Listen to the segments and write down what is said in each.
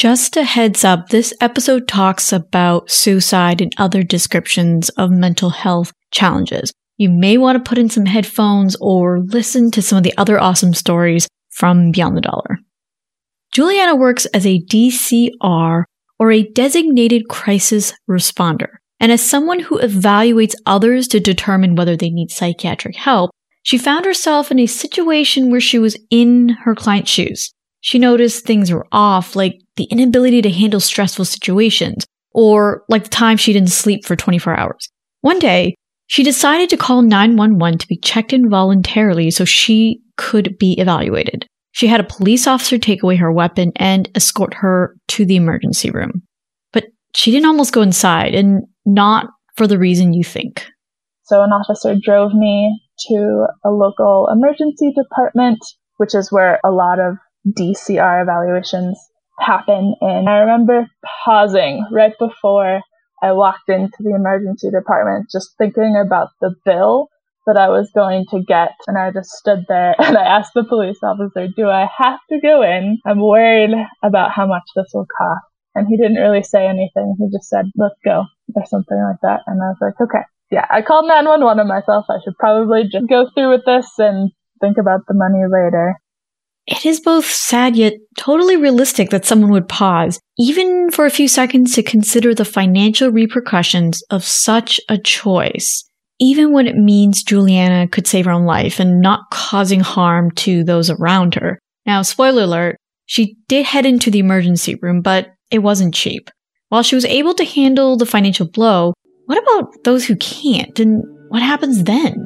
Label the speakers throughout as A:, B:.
A: Just a heads up, this episode talks about suicide and other descriptions of mental health challenges. You may want to put in some headphones or listen to some of the other awesome stories from Beyond the Dollar. Juliana works as a DCR, or a designated crisis responder. And as someone who evaluates others to determine whether they need psychiatric help, she found herself in a situation where she was in her client's shoes. She noticed things were off, like the inability to handle stressful situations, or like the time she didn't sleep for 24 hours. One day, she decided to call 911 to be checked in voluntarily so she could be evaluated. She had a police officer take away her weapon and escort her to the emergency room. But she didn't almost go inside, and not for the reason you think.
B: So an officer drove me to a local emergency department, which is where a lot of DCR evaluations happen. And I remember pausing right before I walked into the emergency department, just thinking about the bill that I was going to get. And I just stood there and I asked the police officer, do I have to go in? I'm worried about how much this will cost. And he didn't really say anything. He just said, let's go, or something like that. And I was like, okay. Yeah, I called 911 on myself. I should probably just go through with this and think about the money later.
A: It is both sad yet totally realistic that someone would pause, even for a few seconds, to consider the financial repercussions of such a choice, even when it means Juliana could save her own life and not causing harm to those around her. Now, spoiler alert, she did head into the emergency room, but it wasn't cheap. While she was able to handle the financial blow, what about those who can't, and what happens then?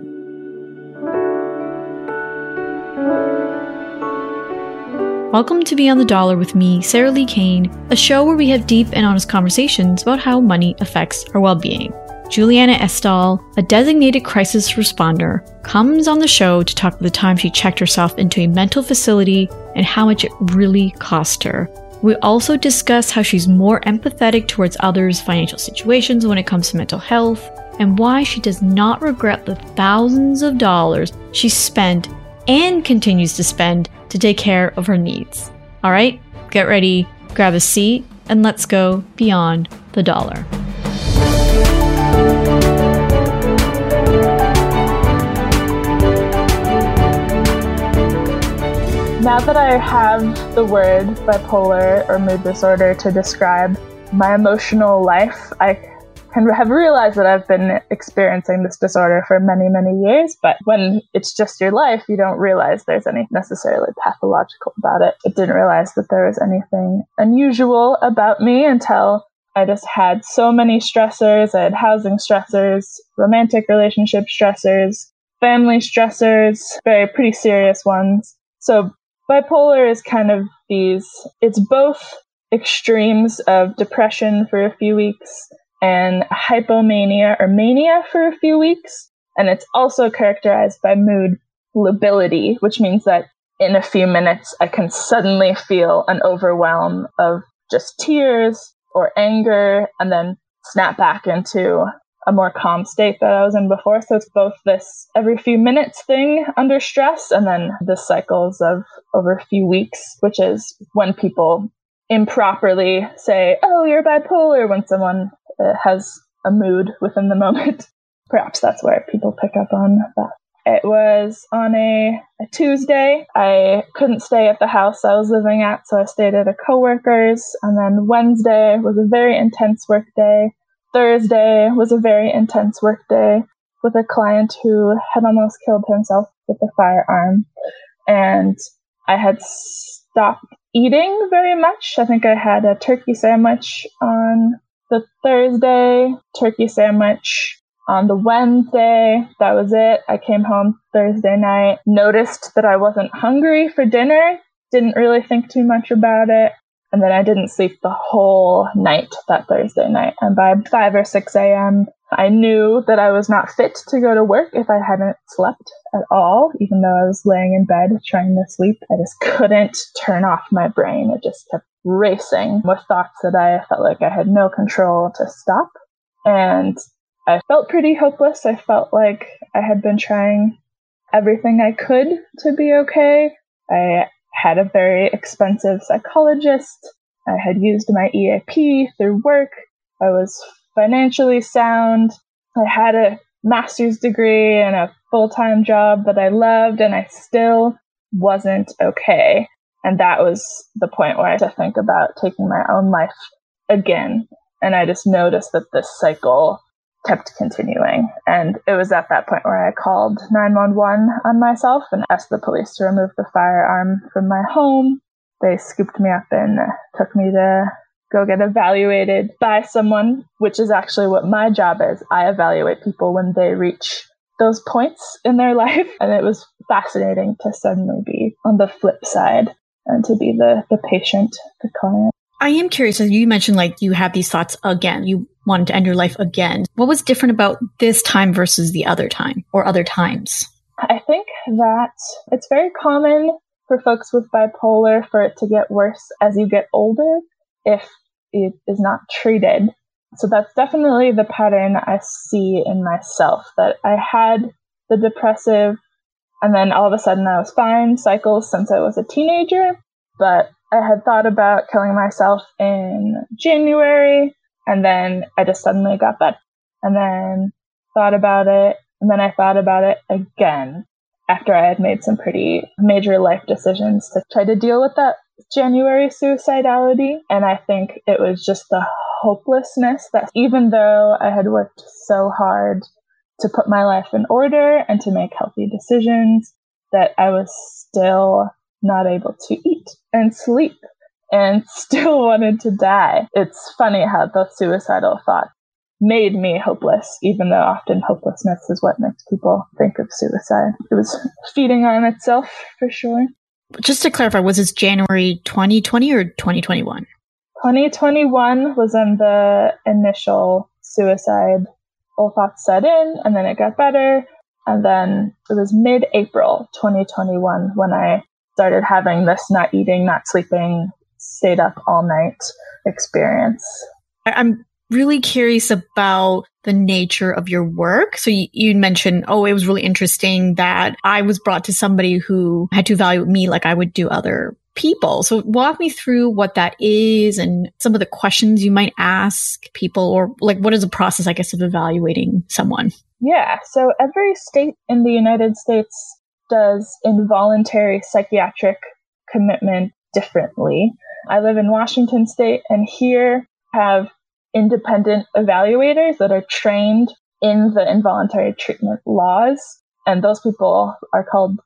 A: Welcome to Beyond the Dollar with me, Sarah Lee Kane, a show where we have deep and honest conversations about how money affects our well-being. Juliana Estall, a designated crisis responder, comes on the show to talk about the time she checked herself into a mental facility and how much it really cost her. We also discuss how she's more empathetic towards others' financial situations when it comes to mental health, and why she does not regret the thousands of dollars she spent and continues to spend to take care of her needs. All right, get ready, grab a seat, and let's go beyond the dollar.
B: Now that I have the word bipolar or mood disorder to describe my emotional life, I have realized that I've been experiencing this disorder for many, many years, but when it's just your life, you don't realize there's anything necessarily pathological about it. I didn't realize that there was anything unusual about me until I just had so many stressors. I had housing stressors, romantic relationship stressors, family stressors, pretty serious ones. So bipolar is kind of it's both extremes of depression for a few weeks and hypomania or mania for a few weeks. And it's also characterized by mood lability, which means that in a few minutes, I can suddenly feel an overwhelm of just tears or anger and then snap back into a more calm state that I was in before. So it's both this every few minutes thing under stress and then the cycles of over a few weeks, which is when people improperly say, oh, you're bipolar, when someone has a mood within the moment. Perhaps that's where people pick up on that. It was on a Tuesday. I couldn't stay at the house I was living at, so I stayed at a coworker's. And then Wednesday was a very intense work day. Thursday was a very intense work day with a client who had almost killed himself with a firearm. And I had stopped eating very much. I think I had a turkey sandwich on the Thursday, turkey sandwich on the Wednesday. That was it. I came home Thursday night, noticed that I wasn't hungry for dinner, didn't really think too much about it. And then I didn't sleep the whole night that Thursday night. And by 5 or 6 a.m., I knew that I was not fit to go to work if I hadn't slept at all, even though I was laying in bed trying to sleep. I just couldn't turn off my brain. It just kept racing with thoughts that I felt like I had no control to stop. And I felt pretty hopeless. I felt like I had been trying everything I could to be okay. I had a very expensive psychologist. I had used my EAP through work. I was financially sound. I had a master's degree and a full-time job that I loved, and I still wasn't okay. And that was the point where I had to think about taking my own life again. And I just noticed that this cycle kept continuing. And it was at that point where I called 911 on myself and asked the police to remove the firearm from my home. They scooped me up and took me to go get evaluated by someone, which is actually what my job is. I evaluate people when they reach those points in their life. And it was fascinating to suddenly be on the flip side and to be the patient, the client.
A: I am curious, as you mentioned, like you have these thoughts again, you wanted to end your life again. What was different about this time versus the other time or other times?
B: I think that it's very common for folks with bipolar for it to get worse as you get older if it is not treated. So that's definitely the pattern I see in myself, that I had the depressive and then all of a sudden I was fine cycles since I was a teenager, but I had thought about killing myself in January, and then I just suddenly got better. And then thought about it, and then I thought about it again after I had made some pretty major life decisions to try to deal with that January suicidality. And I think it was just the hopelessness that even though I had worked so hard to put my life in order and to make healthy decisions, that I was still not able to eat and sleep and still wanted to die. It's funny how the suicidal thought made me hopeless, even though often hopelessness is what makes people think of suicide. It was feeding on itself for sure.
A: Just to clarify, was this January 2020 or 2021?
B: 2021 was when the initial suicidal thoughts set in, and then it got better. And then it was mid-April 2021 when I started having this not eating, not sleeping, stayed up all night experience.
A: I'm really curious about the nature of your work. So you mentioned, it was really interesting that I was brought to somebody who had to evaluate me like I would do other people. So walk me through what that is and some of the questions you might ask people, or like what is the process, I guess, of evaluating someone?
B: Yeah, so every state in the United States does involuntary psychiatric commitment differently. I live in Washington State, and here have independent evaluators that are trained in the involuntary treatment laws. And those people are called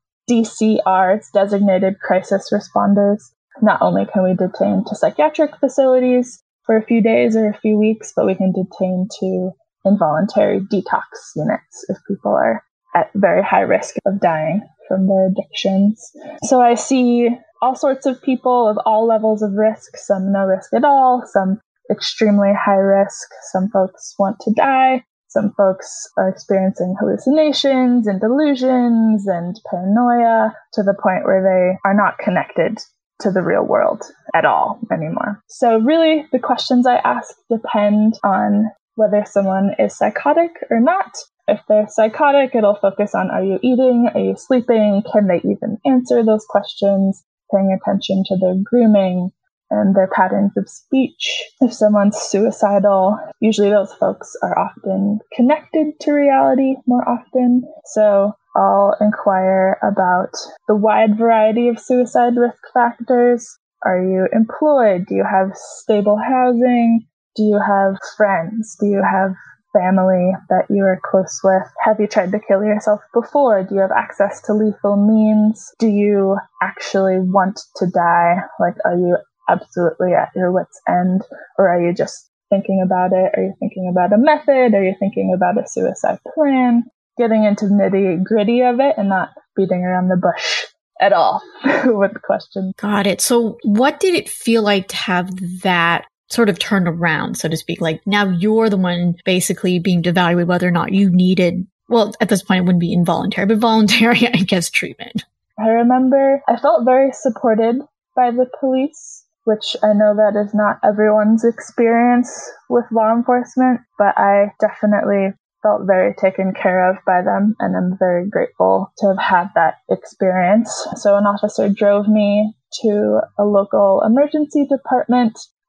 B: DCRs, Designated Crisis Responders. Not only can we detain to psychiatric facilities for a few days or a few weeks, but we can detain to involuntary detox units if people are at very high risk of dying from their addictions. So I see all sorts of people of all levels of risk, some no risk at all, some extremely high risk, some folks want to die, some folks are experiencing hallucinations and delusions and paranoia to the point where they are not connected to the real world at all anymore. So really the questions I ask depend on whether someone is psychotic or not. If they're psychotic, it'll focus on, are you eating? Are you sleeping? Can they even answer those questions? Paying attention to their grooming and their patterns of speech. If someone's suicidal, usually those folks are often connected to reality more often. So I'll inquire about the wide variety of suicide risk factors. Are you employed? Do you have stable housing? Do you have friends? Do you have family that you are close with? Have you tried to kill yourself before? Do you have access to lethal means? Do you actually want to die? Like, are you absolutely at your wit's end? Or are you just thinking about it? Are you thinking about a method? Are you thinking about a suicide plan? Getting into nitty gritty of it and not beating around the bush at all with questions.
A: Got it. So what did it feel like to have that sort of turned around, so to speak? Like now you're the one basically being evaluated whether or not you needed, well, at this point it wouldn't be involuntary, but voluntary, I guess, treatment.
B: I remember I felt very supported by the police, which I know that is not everyone's experience with law enforcement, but I definitely felt very taken care of by them, and I'm very grateful to have had that experience. So an officer drove me to a local emergency department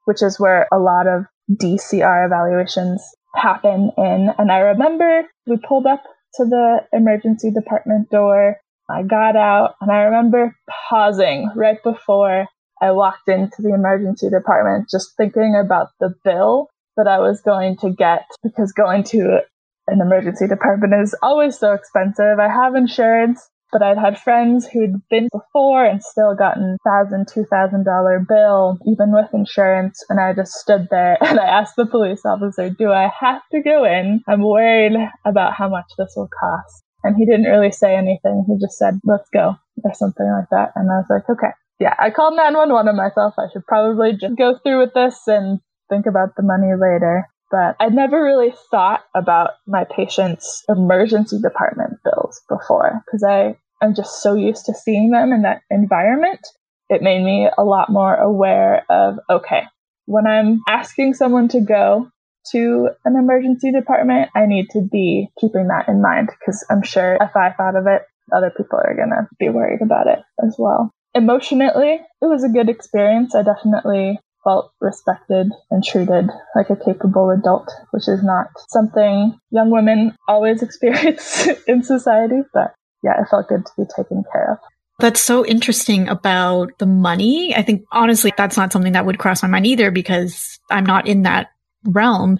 B: which is where a lot of DCR evaluations happen in. And I remember we pulled up to the emergency department door. I got out and I remember pausing right before I walked into the emergency department, just thinking about the bill that I was going to get, because going to an emergency department is always so expensive. I have insurance, but I'd had friends who'd been before and still gotten $1,000, $2,000 bill, even with insurance. And I just stood there and I asked the police officer, do I have to go in? I'm worried about how much this will cost. And he didn't really say anything. He just said, let's go, or something like that. And I was like, okay. Yeah, I called 911 on myself. I should probably just go through with this and think about the money later. But I'd never really thought about my patients' emergency department bills before, because I'm just so used to seeing them in that environment. It made me a lot more aware of, okay, when I'm asking someone to go to an emergency department, I need to be keeping that in mind, because I'm sure if I thought of it, other people are going to be worried about it as well. Emotionally, it was a good experience. I definitely felt respected and treated like a capable adult, which is not something young women always experience in society. But yeah, it felt good to be taken care of.
A: That's so interesting about the money. I think, honestly, that's not something that would cross my mind either, because I'm not in that realm.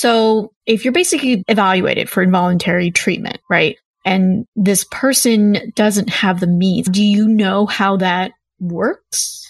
A: So if you're basically evaluated for involuntary treatment, right? And this person doesn't have the means, do you know how that works?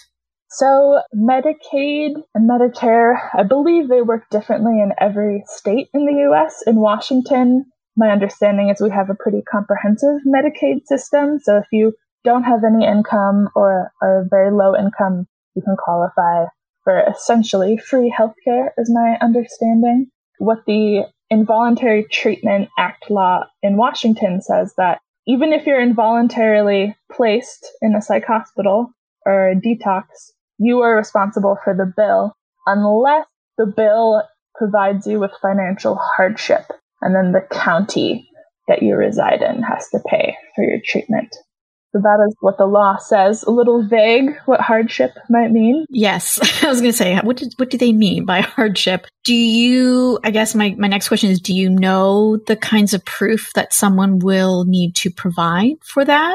B: So Medicaid and Medicare, I believe they work differently in every state in the U.S. In Washington, my understanding is we have a pretty comprehensive Medicaid system. So if you don't have any income or are very low income, you can qualify for essentially free healthcare, is my understanding. What the Involuntary Treatment Act law in Washington says that even if you're involuntarily placed in a psych hospital or a detox, you are responsible for the bill unless the bill provides you with financial hardship, and then the county that you reside in has to pay for your treatment. So that is what the law says. A little vague what hardship might mean.
A: Yes. I was going to say, what do they mean by hardship? I guess my next question is, do you know the kinds of proof that someone will need to provide for that?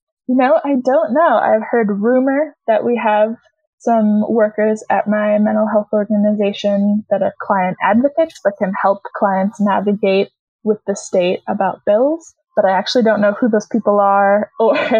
B: I don't know. I've heard rumor that we have some workers at my mental health organization that are client advocates that can help clients navigate with the state about bills. But I actually don't know who those people are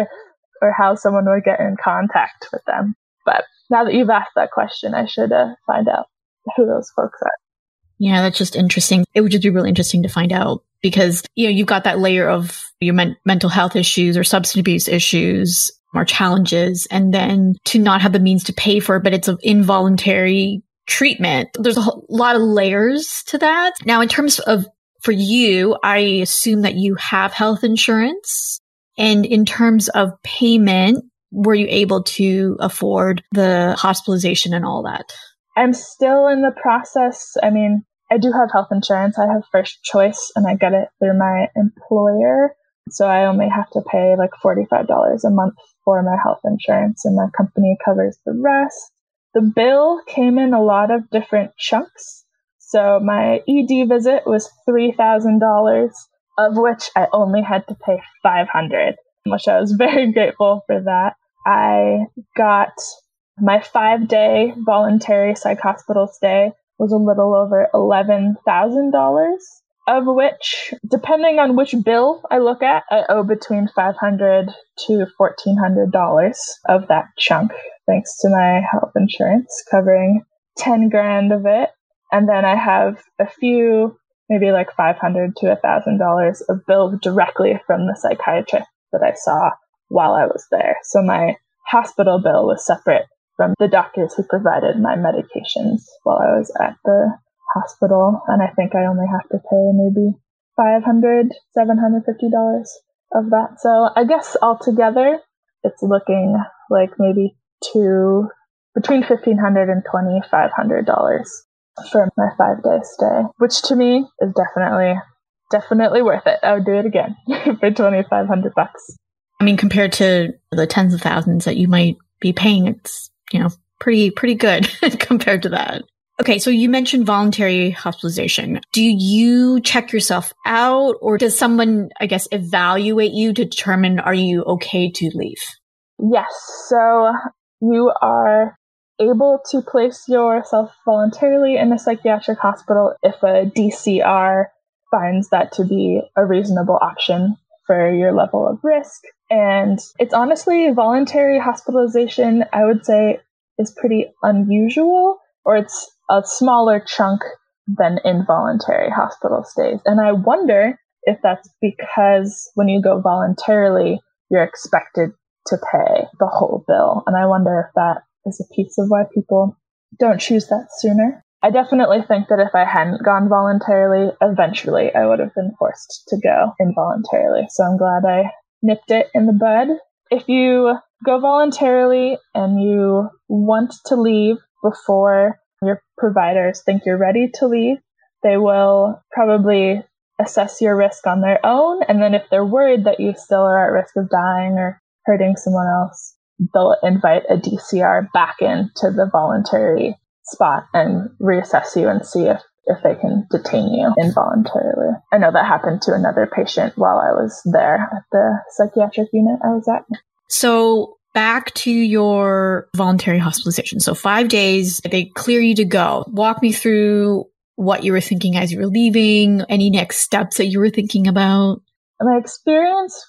B: or how someone would get in contact with them. But now that you've asked that question, I should find out who those folks are.
A: Yeah, that's just interesting. It would just be really interesting to find out, because, you've got that layer of your mental health issues or substance abuse issues or challenges, and then to not have the means to pay for it, but it's an involuntary treatment. There's a lot of layers to that. Now, in terms of for you, I assume that you have health insurance. And in terms of payment, were you able to afford the hospitalization and all that?
B: I'm still in the process. I mean, I do have health insurance. I have First Choice, and I get it through my employer. So I only have to pay like $45 a month for my health insurance, and my company covers the rest. The bill came in a lot of different chunks. So my ED visit was $3,000, of which I only had to pay $500, which I was very grateful for that. I got my 5-day voluntary psych hospital stay was a little over $11,000, of which, depending on which bill I look at, I owe between $500 to $1,400 of that chunk, thanks to my health insurance covering $10,000 of it. And then I have a few, maybe like $500 to $1,000 of bills directly from the psychiatrist that I saw while I was there. So my hospital bill was separate from the doctors who provided my medications while I was at the hospital. And I think I only have to pay maybe $500, $750 of that. So I guess altogether, it's looking like maybe between $1,500 and $2,500 for my 5-day stay, which to me is definitely worth it. I would do it again for $2,500.
A: I mean, compared to the tens of thousands that you might be paying, it's, pretty good compared to that. Okay, so you mentioned voluntary hospitalization. Do you check yourself out, or does someone, I guess, evaluate you to determine are you okay to leave?
B: Yes, so you are able to place yourself voluntarily in a psychiatric hospital if a DCR finds that to be a reasonable option for your level of risk. And it's honestly, voluntary hospitalization, I would say, is pretty unusual, or it's a smaller chunk than involuntary hospital stays. And I wonder if that's because when you go voluntarily, you're expected to pay the whole bill. And I wonder if that is a piece of why people don't choose that sooner. I definitely think that if I hadn't gone voluntarily, eventually I would have been forced to go involuntarily. So I'm glad I nipped it in the bud. If you go voluntarily and you want to leave before your providers think you're ready to leave, they will probably assess your risk on their own. And then if they're worried that you still are at risk of dying or hurting someone else, they'll invite a DCR back into the voluntary spot and reassess you and see if they can detain you involuntarily. I know that happened to another patient while I was there at the psychiatric unit I was at.
A: So back to your voluntary hospitalization. So 5 days, they clear you to go. Walk me through what you were thinking as you were leaving, any next steps that you were thinking about.
B: My experience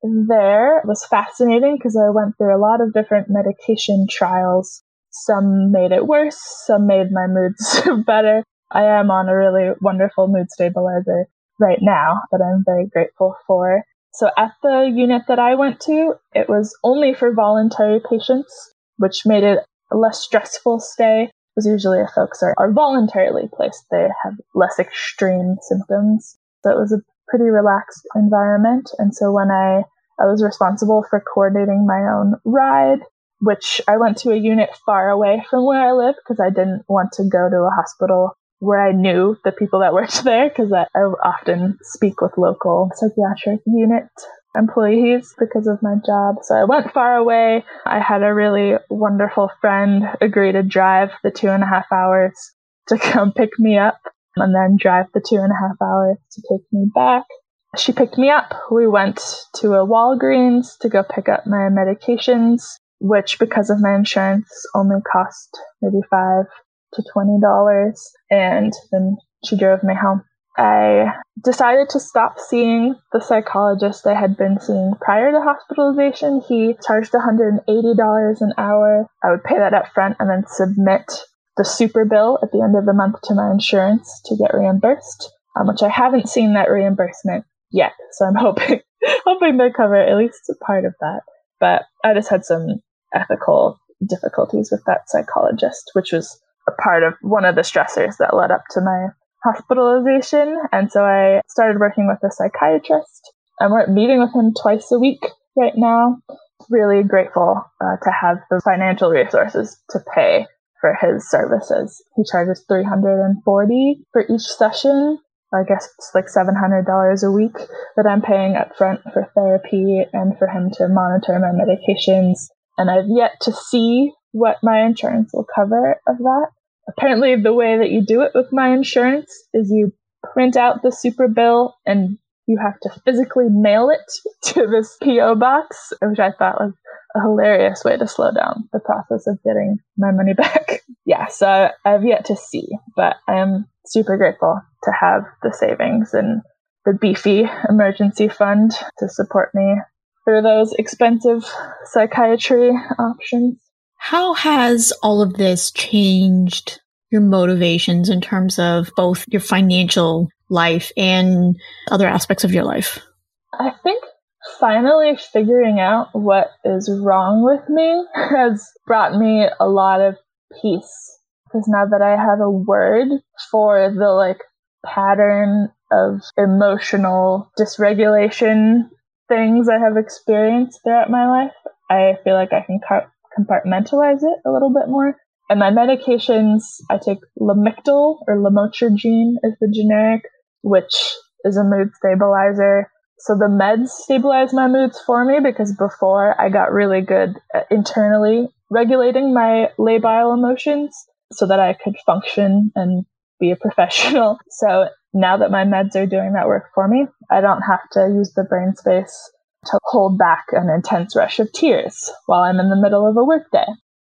B: there was fascinating because I went through a lot of different medication trials. Some made it worse, some made my moods better. I am on a really wonderful mood stabilizer right now that I'm very grateful for. So at the unit that I went to, it was only for voluntary patients, which made it a less stressful stay, because usually if folks are voluntarily placed, they have less extreme symptoms. So it was a pretty relaxed environment. And so when I was responsible for coordinating my own ride, which I went to a unit far away from where I live because I didn't want to go to a hospital where I knew the people that worked there, because I often speak with local psychiatric unit employees because of my job. So I went far away. I had a really wonderful friend agree to drive the 2.5 hours to come pick me up and then drive the 2.5 hours to take me back. She picked me up. We went to a Walgreens to go pick up my medications, which because of my insurance only cost maybe $5 to $20. And then she drove me home. I decided to stop seeing the psychologist I had been seeing prior to hospitalization. He charged $180 an hour. I would pay that up front and then submit the super bill at the end of the month to my insurance to get reimbursed, which I haven't seen that reimbursement yet. So I'm hoping they cover at least part of that. But I just had some ethical difficulties with that psychologist, which was a part of one of the stressors that led up to my hospitalization. And so I started working with a psychiatrist. I'm meeting with him twice a week right now. Really grateful to have the financial resources to pay for his services. He charges $340 for each session. I guess it's like $700 a week that I'm paying up front for therapy and for him to monitor my medications. And I've yet to see what my insurance will cover of that. Apparently, the way that you do it with my insurance is you print out the super bill and you have to physically mail it to this P.O. box, which I thought was a hilarious way to slow down the process of getting my money back. Yeah, so I've yet to see, but I am super grateful to have the savings and the beefy emergency fund to support me through those expensive psychiatry options.
A: How has all of this changed your motivations in terms of both your financial life and other aspects of your life?
B: I think finally figuring out what is wrong with me has brought me a lot of peace. Because now that I have a word for the pattern of emotional dysregulation things I have experienced throughout my life, I feel like I can compartmentalize it a little bit more. And my medications, I take Lamictal, or lamotrigine is the generic, which is a mood stabilizer. So the meds stabilize my moods for me, because before I got really good internally regulating my labile emotions so that I could function and be a professional. So now that my meds are doing that work for me, I don't have to use the brain space to hold back an intense rush of tears while I'm in the middle of a workday,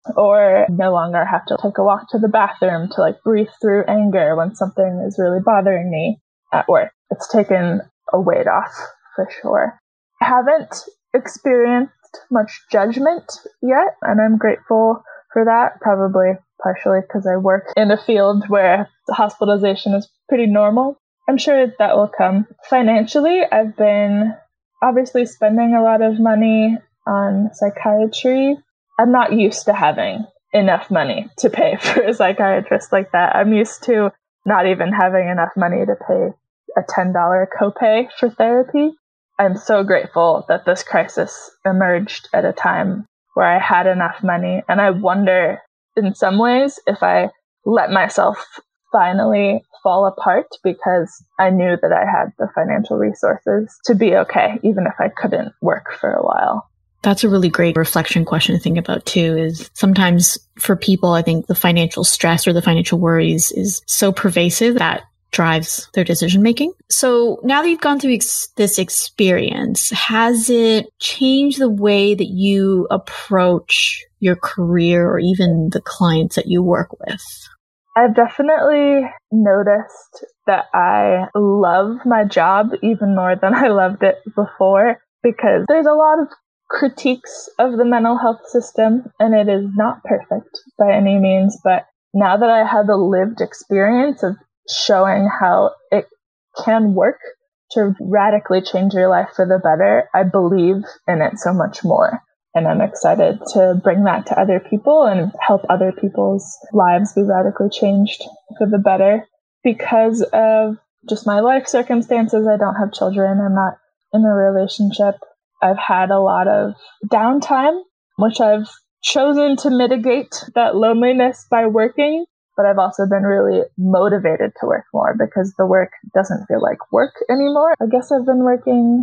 B: or no longer have to take a walk to the bathroom to breathe through anger when something is really bothering me at work. It's taken a weight off for sure. I haven't experienced much judgment yet, and I'm grateful for that, probably partially because I work in a field where hospitalization is pretty normal. I'm sure that will come. Financially, I've been obviously spending a lot of money on psychiatry. I'm not used to having enough money to pay for a psychiatrist like that. I'm used to not even having enough money to pay a $10 copay for therapy. I'm so grateful that this crisis emerged at a time where I had enough money. And I wonder, in some ways, if I let myself finally fall apart because I knew that I had the financial resources to be okay, even if I couldn't work for a while.
A: That's a really great reflection question to think about too, is sometimes for people, I think the financial stress or the financial worries is so pervasive that drives their decision making. So now that you've gone through this experience, has it changed the way that you approach your career or even the clients that you work with?
B: I've definitely noticed that I love my job even more than I loved it before, because there's a lot of critiques of the mental health system, and it is not perfect by any means. But now that I have the lived experience of showing how it can work to radically change your life for the better, I believe in it so much more. And I'm excited to bring that to other people and help other people's lives be radically changed for the better. Because of just my life circumstances, I don't have children. I'm not in a relationship. I've had a lot of downtime, which I've chosen to mitigate that loneliness by working. But I've also been really motivated to work more because the work doesn't feel like work anymore. I guess I've been working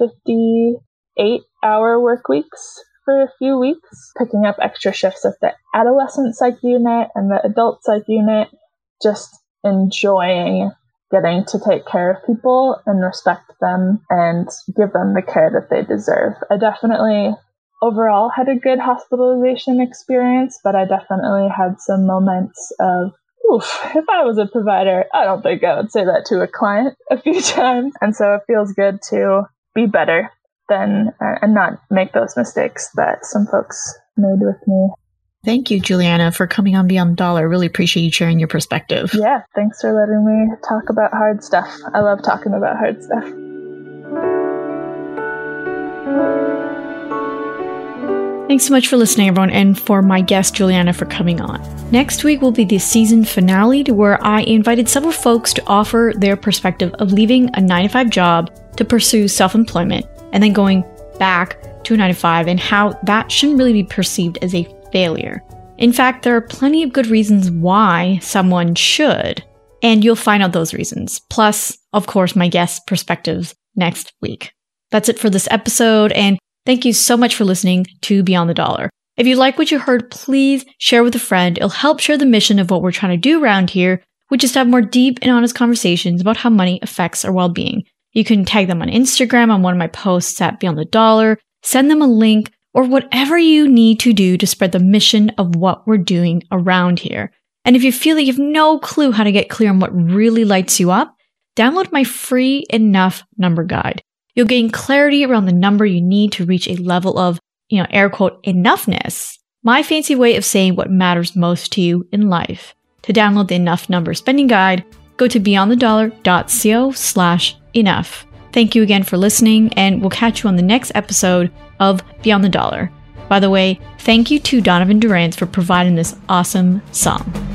B: 58-hour work weeks for a few weeks, picking up extra shifts at the adolescent psych unit and the adult psych unit, just enjoying getting to take care of people and respect them and give them the care that they deserve. I definitely overall had a good hospitalization experience, but I definitely had some moments of, if I was a provider, I don't think I would say that to a client a few times. And so it feels good to be better than and not make those mistakes that some folks made with me.
A: Thank you, Juliana, for coming on Beyond the Dollar. Really appreciate you sharing your perspective.
B: Yeah, thanks for letting me talk about hard stuff. I love talking about hard stuff.
A: Thanks so much for listening, everyone, and for my guest, Juliana, for coming on. Next week will be the season finale, to where I invited several folks to offer their perspective of leaving a 9-to-5 job to pursue self-employment and then going back to a 9-to-5, and how that shouldn't really be perceived as a failure. In fact, there are plenty of good reasons why someone should, and you'll find out those reasons. Plus, of course, my guest perspectives next week. That's it for this episode, and thank you so much for listening to Beyond the Dollar. If you like what you heard, please share with a friend. It'll help share the mission of what we're trying to do around here, which is to have more deep and honest conversations about how money affects our well-being. You can tag them on Instagram on one of my posts at Beyond the Dollar, send them a link, or whatever you need to do to spread the mission of what we're doing around here. And if you feel that you have no clue how to get clear on what really lights you up, download my free Enough Number Guide. You'll gain clarity around the number you need to reach a level of, air quote, enoughness. My fancy way of saying what matters most to you in life. To download the Enough Number Spending Guide, go to beyondthedollar.co/enough. Thank you again for listening, and we'll catch you on the next episode of Beyond the Dollar. By the way, thank you to Donovan Durance for providing this awesome song.